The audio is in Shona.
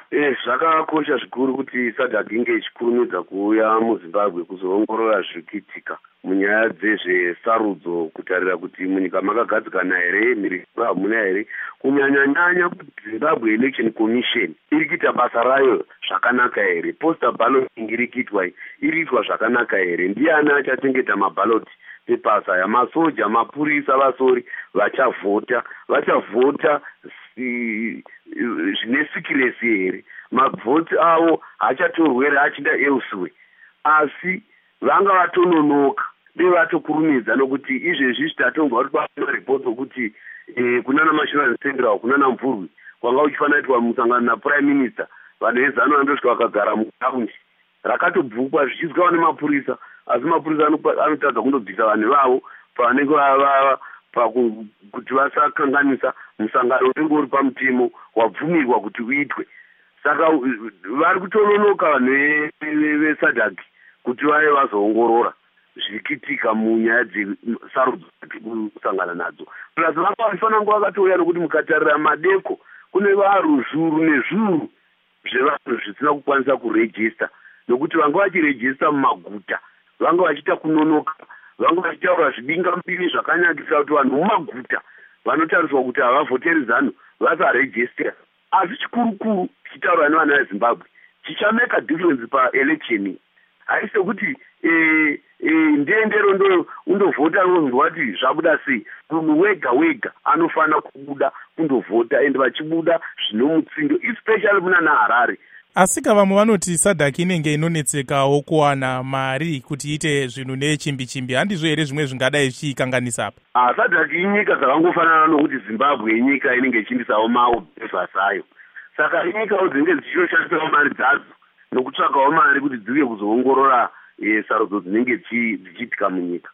Zvakakosha zvikuru kuti SADC inge ichikurumidza kuuya muZimbabwe kuzoongorora zvirikuitika munyaya dzezvesarudzo, kutarira kuti munyika makagadzikana here, mhiripuro hamuna here, kunyanya-nyanya kuti Zimbabwe Election Commission iri kuita basa rayo zvakanaka here, poster balloting iri kuitwa iriitwa zvakanaka here, ndiani achachengeta mabaloti papers aya, masoja, mapurisa, vasori vachavhota zvine sikiresi here, mavhoti avo hachatorwe here achienda elsewhere, asi vanga vatononoka vatokurumidza, nokuti izvezvi zvitatongwa kuti maripoti okuti kunana Mashinani Central kunana Mvurwi kwanga uchifanira kuitwa musangano naPrime Minister, vanhu vezano vandosvika vakagara mutaundi, rakatobvukwa zvichizwawo nemapurisa, asi mapurisa anotadza kundobvisa vanhu vavo pavanenge kuti vasakanganisa musangano unenge uri pamutemo wabvumirwa kuti uitwe. Saka vari kutononoka vanhu veSADC kuti vave vazoongorora zvikitika munyaya dzesarudzo kusangana nadzo. Plus vakafanira kunge vakatouya, nokuti mukatarira madeko kune vanhu zviuru nezviuru zvevanhu zvisina kukwanisa kurejista, nokuti vanga vachirejista mumaguta vanga vachiita kunonoka, vanga vachitaura zvibingamupini zvakanyakisa kuti vanhu mumaguta vanotariswa kuti havavhoteri ZANU vasarejistera. Asi chikurukuru tichitaura nevana veZimbabwe chichameka difference paelection haisi sekuti ndendero undovhota unozwa kuti zvabuda sei. Munhu wega wega anofanira kubuda kundovhota, ende vachibuda zvino mutsindo, especially munana Harare. Asika vamwe vanoti SADC inenge inonetsekawo kuwana mari kuti iite zvinhu nechimbi-chimbi, handizvo here zvimwe zvingadai zvichikanganisa apa? SADC inyika dzakangofanana nokuti Zimbabwe inyika inenge ichiindisawo maobhevhasi ayo, saka inyikawo dzinenge dzichinoshandisawo mari dzadzo nokutsvakawo mari kuti dziuye kuzoongorora sarudzo dzinenge dzichiitika munyika.